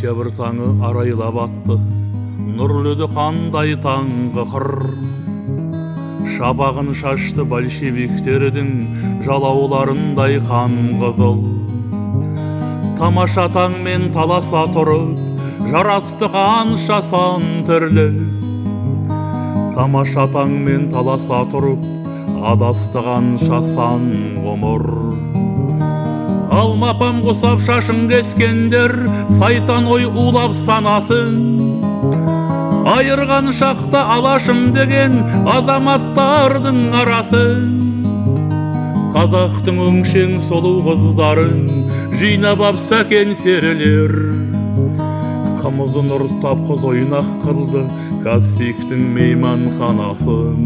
Октябрь таңы арайлап атты, нұрлыды қандай таңғы қыр. Шабағын шашты большевиктердің жалауларындай қан қызыл. Тамаша таңмен таласа тұрып, жарасты қанша сан түрлі. Тамаша таңмен таласа тұрып, адасты қанша сан ғұмыр. Алмапам құсап шашын кескендер, сайтан ой улап санасын. Айырған шақта алашым деген азаматтардың арасын. Қазақтың өңшең сұлу қыздарын жинап ап сәкен серілер. Қымызын ұрттап қыз ойнақ қылды Казтиктің мейманханасын.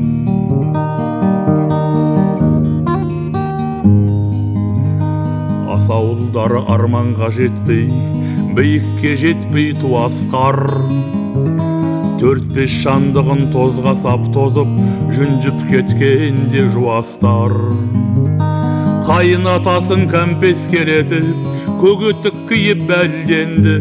Асауылдары арманға жетпей, биікке жетпей туасқар. 4-5 шандығын тозға сап тозып, жүнжіп кеткенде жуастар. Қайын атасын кәмпес келетіп, көгетік киіп бәлденді.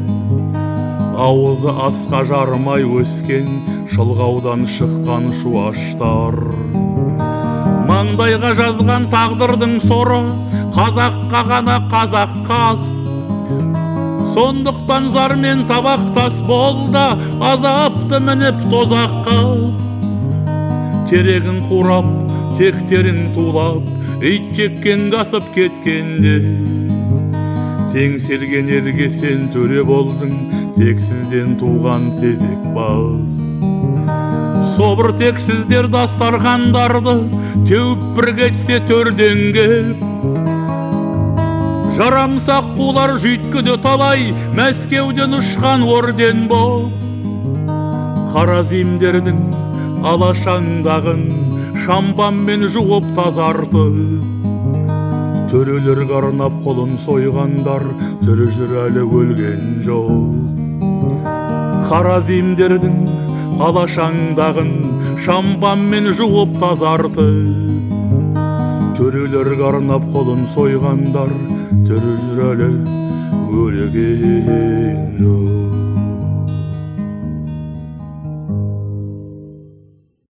Ауызы асқа жармай өскен, шылғаудан шыққан шуаштар. Маңдайға жазған тағдырдың соры, қазаққа ғана қазақ қас. Сондықтан зармен табақтас болда, азапты мініп тозақ қас. Терегін қурап, тектерін тулап, ит жеккен қасып кеткенде. Теңселген елге сен төре болдың, тексізден туған тезек баз. Собыр тексіздер дастархандарды теуіп бір кетсе төрден кеп. Жарамсақ қулар жүйткіде талай, Мәскеуден ұшқан орден боп. Қаразимдердің алашаңдағын шампанмен жуып тазарты. Төрелер қарнап қолын сойғандар, түрі жүр әлі өлген жоқ. Қаразимдердің алашаңдағын шампанмен жуып тазарты. Төрелер қарнап қолын сойғандар, түрі жүр әлі өлген жоқ.